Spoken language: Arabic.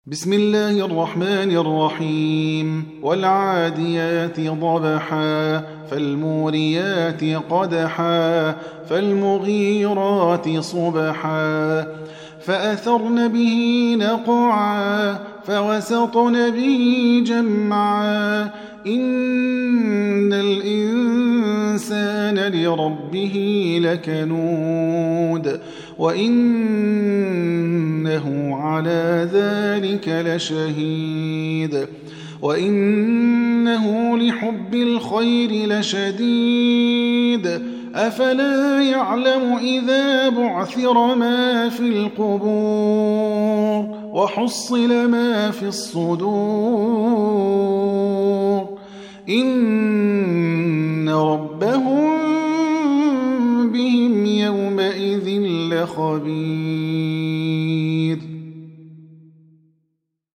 بسم الله الرحمن الرحيم والعاديات ضبحا فالموريات قدحا فالمغيرات صبحا فأثرن به نقعا فوسطن به جمعا إن الإنسان لربه لكنود وإنه على ذلك لشهيد وإنه لحب الخير لشديد أفلا يعلم إذا بعثر ما في القبور وحصل ما في الصدور إن ربهم بهم يومئذ لخبير.